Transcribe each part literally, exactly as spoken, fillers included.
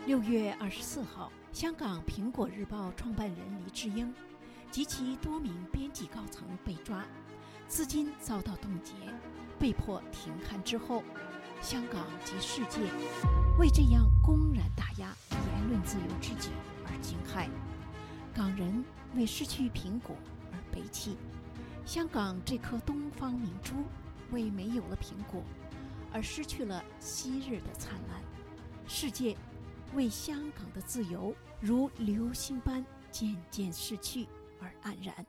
六月二十四号，香港《苹果日报》创办人黎智英及其多名编辑高层被抓，资金遭到冻结，被迫停刊之后，香港及世界为这样公然打压言论自由之举而惊骇。港人为失去苹果而悲泣，香港这颗东方明珠为没有了苹果而失去了昔日的灿烂，世界为香港的自由如流星般渐渐逝去而黯然。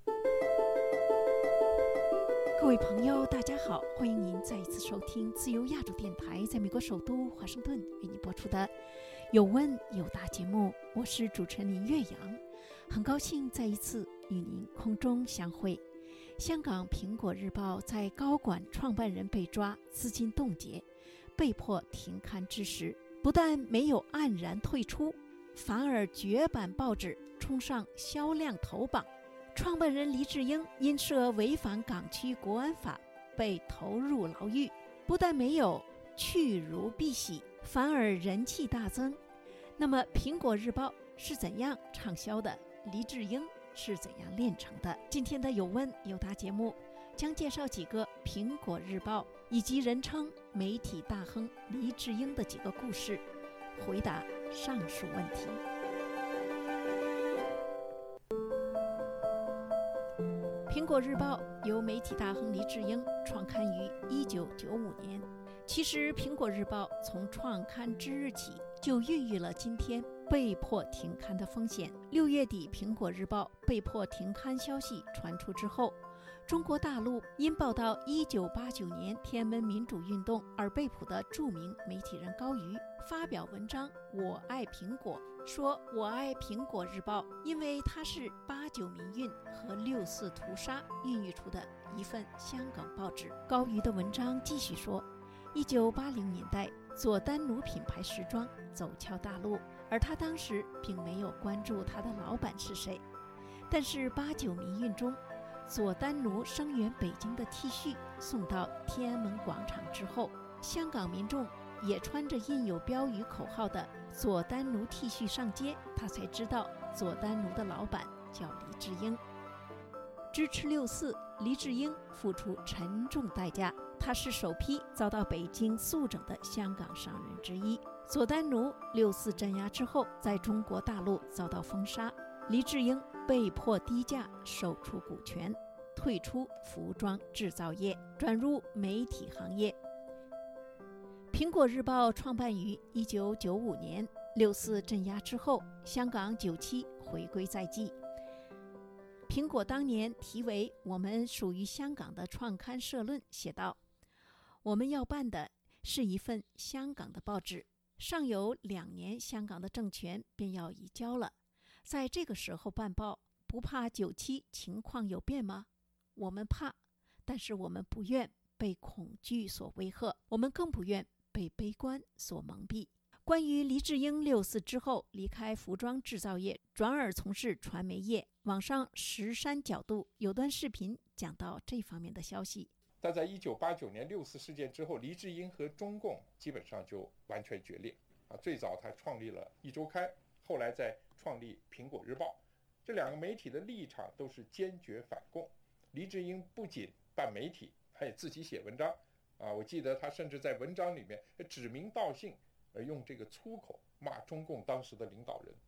各位朋友大家好，欢迎您再一次收听自由亚洲电台在美国首都华盛顿为您播出的有问有答节目，我是主持人林月阳，很高兴再一次与您空中相会。香港苹果日报在高管创办人被抓，资金冻结，被迫停刊之时，不但没有黯然退出，反而绝版报纸冲上销量头榜。创办人黎智英因涉违反港区国安法被投入牢狱，不但没有去如敝屣，反而人气大增。那么苹果日报是怎样畅销的？黎智英是怎样炼成的？今天的有问有答节目将介绍几个苹果日报以及人称媒体大亨黎智英的几个故事，回答上述问题。苹果日报由媒体大亨黎智英创刊于一九九五年。其实苹果日报从创刊之日起就孕育了今天被迫停刊的风险。六月底苹果日报被迫停刊消息传出之后，中国大陆因报道一九八九年天安门民主运动而被捕的著名媒体人高瑜发表文章《我爱苹果》，说我爱苹果日报，因为它是八九民运和六四屠杀孕育出的一份香港报纸。高瑜的文章继续说，一九八零年代佐丹奴品牌时装走俏大陆，而他当时并没有关注他的老板是谁。但是八九民运中，佐丹奴声援北京的 T 恤送到天安门广场之后，香港民众也穿着印有标语口号的佐丹奴 T 恤上街，他才知道佐丹奴的老板叫黎智英。支持六四，黎智英付出沉重代价，他是首批遭到北京肃整的香港商人之一。佐丹奴六四镇压之后，在中国大陆遭到封杀，黎智英被迫低价售出股权，退出服装制造业，转入媒体行业。苹果日报创办于一九九五年，六四镇压之后，香港九七回归在即。苹果当年题为《我们属于香港》的创刊社论写道，我们要办的是一份香港的报纸，尚有两年香港的政权便要移交了，在这个时候办报，不怕九七情况有变吗？我们怕，但是我们不愿被恐惧所威吓，我们更不愿被悲观所蒙蔽。关于黎智英六四之后离开服装制造业，转而从事传媒业，网上石山角度有段视频讲到这方面的消息。 但在一九八九年六四事件之后，黎智英和中共基本上就完全决裂啊。最早他创立了一周刊，后来再创立苹果日报，这两个媒体的立场都是坚决反共。黎智英不仅办媒体，他也自己写文章啊。我记得他甚至在文章里面指名道姓，而用这个粗口骂中共当时的领导人。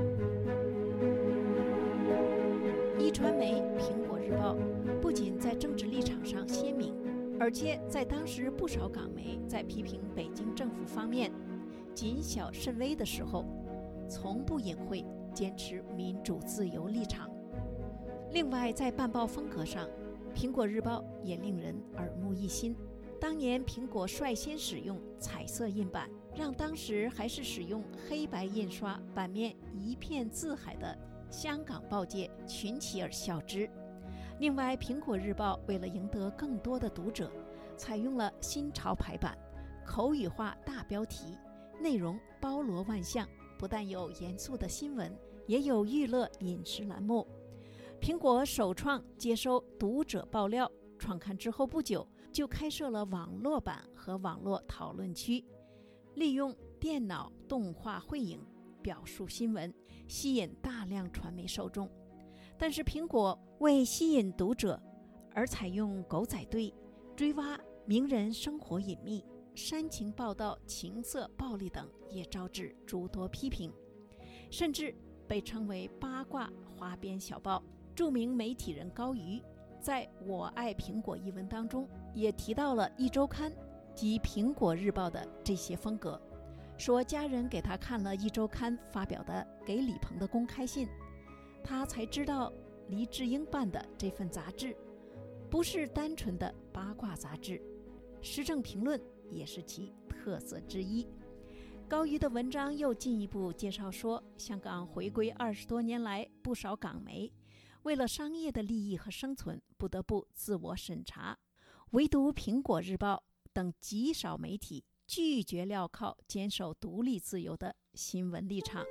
一传媒苹果日报不仅在政治立场上鲜明，而且在当时不少港媒在批评北京政府方面谨小慎微的时候，从不隐晦坚持民主自由立场。另外在办报风格上，苹果日报也令人耳目一新。当年苹果率先使用彩色印版，让当时还是使用黑白印刷、版面一片字海的香港报界群起而笑之。另外苹果日报为了赢得更多的读者，采用了新潮排版、口语化大标题，内容包罗万象，不但有严肃的新闻，也有娱乐饮食栏目。苹果首创接收读者爆料，创刊之后不久就开设了网络版和网络讨论区，利用电脑动画绘影表述新闻，吸引大量传媒受众。但是苹果为吸引读者而采用狗仔队、追挖名人生活隐秘、煽情报道情色暴力等，也招致诸多批评，甚至被称为八卦花边小报。著名媒体人高瑜在我爱苹果一文当中也提到了一周刊及苹果日报的这些风格，说家人给他看了一周刊发表的给李鹏的公开信，他才知道黎智英办的这份杂志不是单纯的八卦杂志，时政评论也是其特色之一。高瑜的文章又进一步介绍说，香港回归二十多年来，不少港媒为了商业的利益和生存，不得不自我审查，唯独苹果日报等极少媒体拒绝镣铐，坚守独立自由的新闻立场。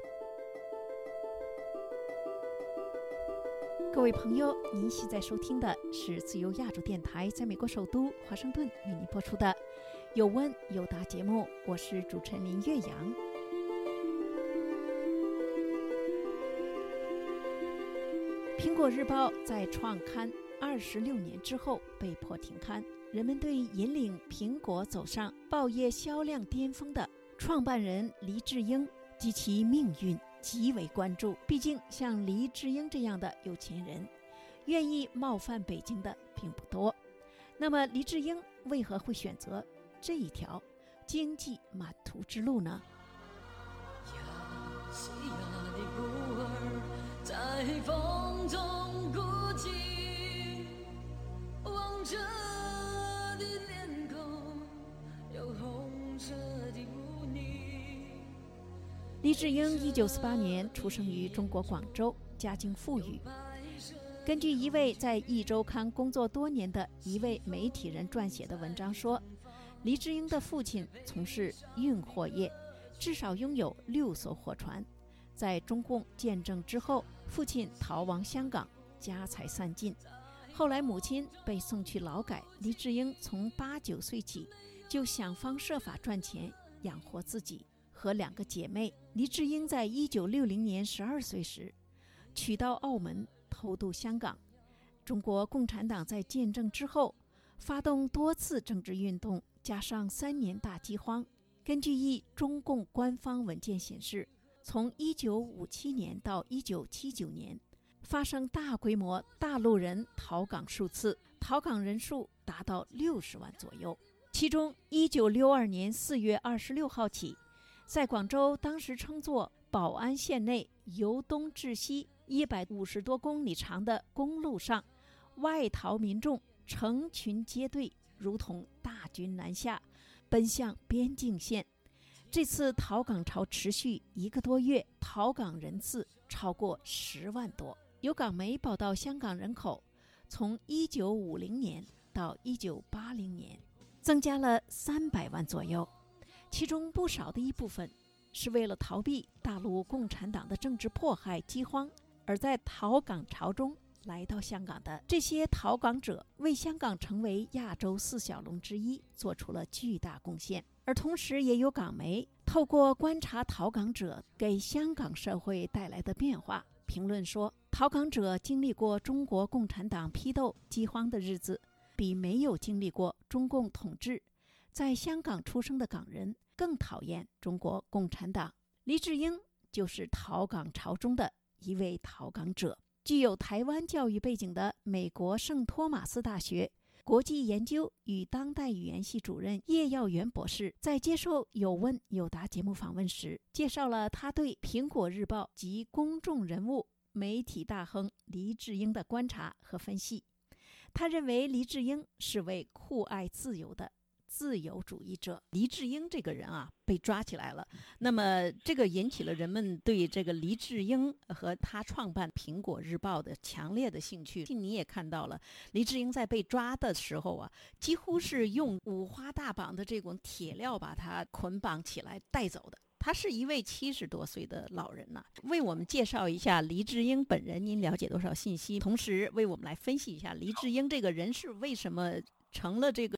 各位朋友，您现在收听的是自由亚洲电台在美国首都华盛顿为您播出的有问有答节目，我是主持人林月阳。苹果日报在创刊二十六年之后被迫停刊，人们对引领苹果走上报业销量巅峰的创办人黎智英及其命运极为关注。毕竟像黎智英这样的有钱人，愿意冒犯北京的并不多。那么黎智英为何会选择这一条经济满途之路呢？ 亚细亚的孤儿在风中孤寂，望着的脸孔有红色的污泥。 黎智英一九四八年出生于中国广州，家境富裕。根据一位在一周刊工作多年的一位媒体人撰写的文章说，黎智英的父亲从事运货业，至少拥有六艘货船。在中共建政之后，父亲逃亡香港，家财散尽。后来母亲被送去劳改，黎智英从八九岁起就想方设法赚钱养活自己和两个姐妹。黎智英在一九六零年十二岁时取到澳门偷渡香港。中国共产党在建政之后发动多次政治运动，加上三年大饥荒，根据一中共官方文件显示，从一九五七年到一九七九年发生大规模大陆人逃港数次，逃港人数达到六十万左右。其中一九六二年四月二十六号起，在广州当时称作宝安县内由东至西一百五十多公里长的公路上，外逃民众成群结队，如同大军南下，奔向边境线。这次逃港潮持续一个多月，逃港人次超过十万多。有港媒报道，香港人口从一九五零年到一九八零年增加了三百万左右，其中不少的一部分是为了逃避大陆共产党的政治迫害、饥荒，而在逃港潮中来到香港的。这些逃港者为香港成为亚洲四小龙之一做出了巨大贡献。而同时也有港媒透过观察逃港者给香港社会带来的变化，评论说，逃港者经历过中国共产党批斗饥荒的日子，比没有经历过中共统治在香港出生的港人更讨厌中国共产党。黎智英就是逃港潮中的一位逃港者。具有台湾教育背景的美国圣托马斯大学国际研究与当代语言系主任叶耀元博士在接受有问有答节目访问时，介绍了他对苹果日报及公众人物媒体大亨黎智英的观察和分析。他认为黎智英是位酷爱自由的自由主义者。黎智英这个人啊，被抓起来了，那么这个引起了人们对这个黎智英和他创办苹果日报的强烈的兴趣。你也看到了，黎智英在被抓的时候啊，几乎是用五花大绑的这种铁镣把他捆绑起来带走的。他是一位七十多岁的老人呐、啊。为我们介绍一下黎智英本人，您了解多少信息？同时为我们来分析一下黎智英这个人是为什么成了这个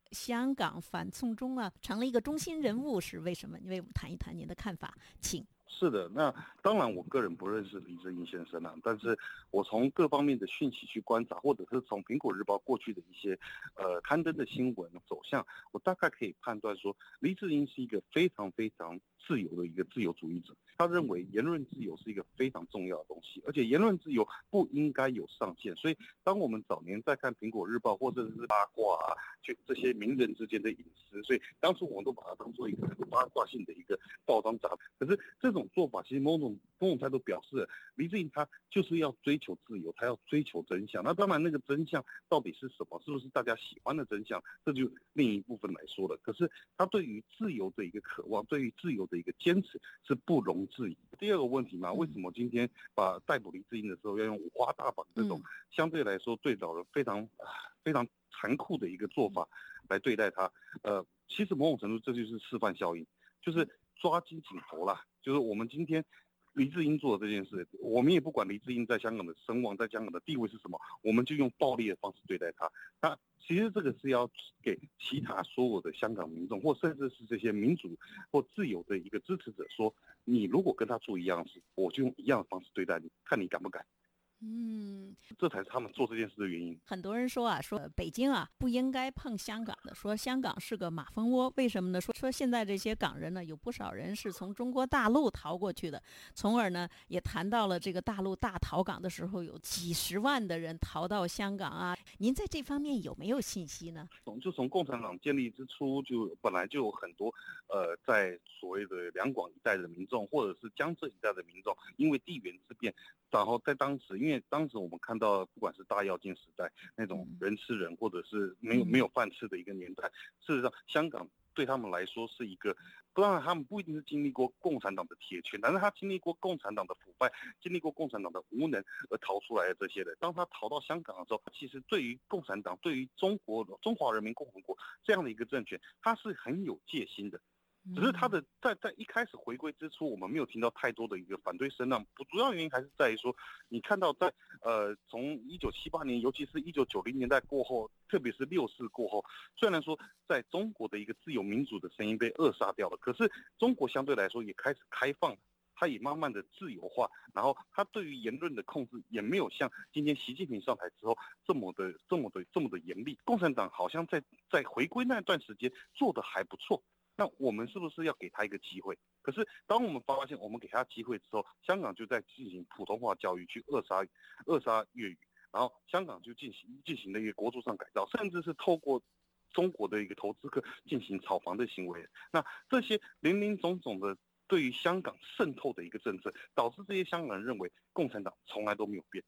香港反送中啊成了一个中心人物，是为什么？你为我们谈一谈您的看法，请。 是的，那当然我个人不认识黎智英先生啊，但是我从各方面的讯息去观察，或者是从苹果日报过去的一些呃刊登的新闻走向，我大概可以判断说，黎智英是一个非常非常自由的一个自由主义者。他认为言论自由是一个非常重要的东西，而且言论自由不应该有上限。所以当我们早年在看苹果日报或者是八卦啊，就这些名人之间的隐私，所以当初我们都把它当做一个八卦性的一个报章杂志。可是这种做法其实某种某种态度表示，黎智英他就是要追求自由，他要追求真相。那当然，那个真相到底是什么？是不是大家喜欢的真相？这就另一部分来说了。可是他对于自由的一个渴望，对于自由的一个坚持是不容置疑。第二个问题嘛，为什么今天把逮捕黎智英的时候要用五花大绑这种相对来说对老人非常非常残酷的一个做法来对待他？呃，其实某种程度这就是示范效应，就是抓紧紧头啦。就是我们今天黎智英做的这件事，我们也不管黎智英在香港的声望，在香港的地位是什么，我们就用暴力的方式对待他。那其实这个是要给其他所有的香港民众，或甚至是这些民主或自由的一个支持者说，你如果跟他做一样的事，我就用一样的方式对待你，看你敢不敢。 嗯， 这才是他们做这件事的原因。 很多人说啊，说北京啊不应该碰香港的，说香港是个马蜂窝。为什么呢？说说现在这些港人呢，有不少人是从中国大陆逃过去的，从而呢也谈到了这个大陆大逃港的时候，有几十万的人逃到香港啊。您在这方面有没有信息呢？ 就从共产党建立之初，就本来就有很多呃，在所谓的两广一带的民众，或者是江浙一带的民众，因为地缘之变，然后在当时，因为当时我们看到，不管是大跃进时代那种人吃人，或者是没有没有饭吃的一个年代，事实上香港对他们来说是一个，当然他们不一定是经历过共产党的铁拳，但是他经历过共产党的腐败，经历过共产党的无能而逃出来的这些人，当他逃到香港的时候，其实对于共产党，对于中国中华人民共和国这样的一个政权，他是很有戒心的。只是他的在在一开始回归之初，我们没有听到太多的一个反对声浪。不主要原因还是在于说，你看到在呃从一九七八年，尤其是一九九零年代过后，特别是六四过后，虽然说在中国的一个自由民主的声音被扼杀掉了，可是中国相对来说也开始开放了。它也慢慢的自由化，然后它对于言论的控制也没有像今天习近平上台之后这么的这么的这么的严厉。共产党好像在在回归那段时间做的还不错。那我们是不是要给他一个机会？可是当我们发现我们给他机会之后，香港就在进行普通话教育，去扼杀扼杀粤语，然后香港就进行进行了一个国族上改造，甚至是透过中国的一个投资客进行炒房的行为。那这些林林总总的对于香港渗透的一个政策，导致这些香港人认为共产党从来都没有变。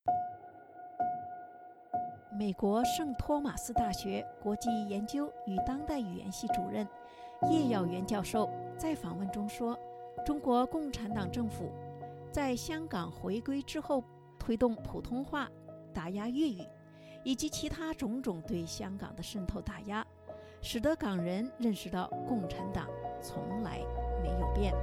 美国圣托马斯大学国际研究与当代语言系主任叶耀元教授在访问中说，中国共产党政府在香港回归之后，推动普通话、打压粤语以及其他种种对香港的渗透打压，使得港人认识到共产党从来没有变。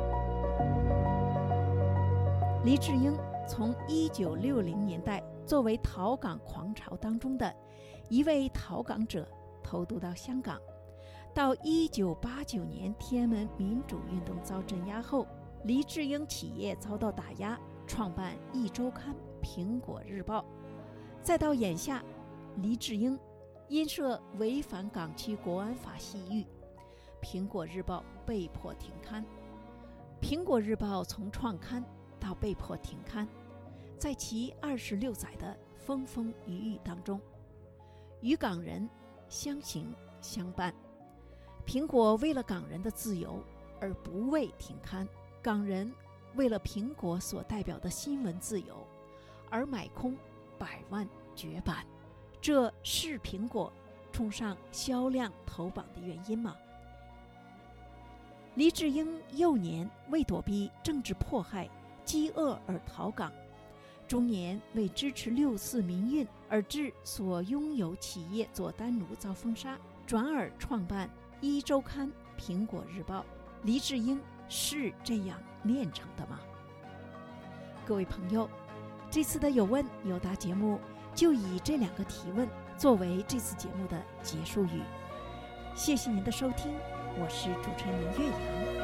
黎智英从一九六零年代作为逃港狂潮当中的一位逃港者偷渡到香港，到一九八九年天安门民主运动遭镇压后，黎智英企业遭到打压，创办《一周刊》《苹果日报》，再到眼下，黎智英因涉违反港区国安法系狱，《苹果日报》被迫停刊。《苹果日报》从创刊到被迫停刊，在其二十六载的风风雨雨当中，与港人相行相伴。苹果为了港人的自由而不畏停刊，港人为了苹果所代表的新闻自由而买空百万绝版，这是苹果冲上销量头榜的原因吗？黎智英幼年为躲避政治迫害、饥饿而逃港，中年为支持六四民运而致所拥有企业佐丹奴遭封杀，转而创办《一周刊》《苹果日报》。黎智英是这样炼成的吗？各位朋友，这次的有问有答节目就以这两个提问作为这次节目的结束语。 谢谢您的收听，我是主持人林月阳。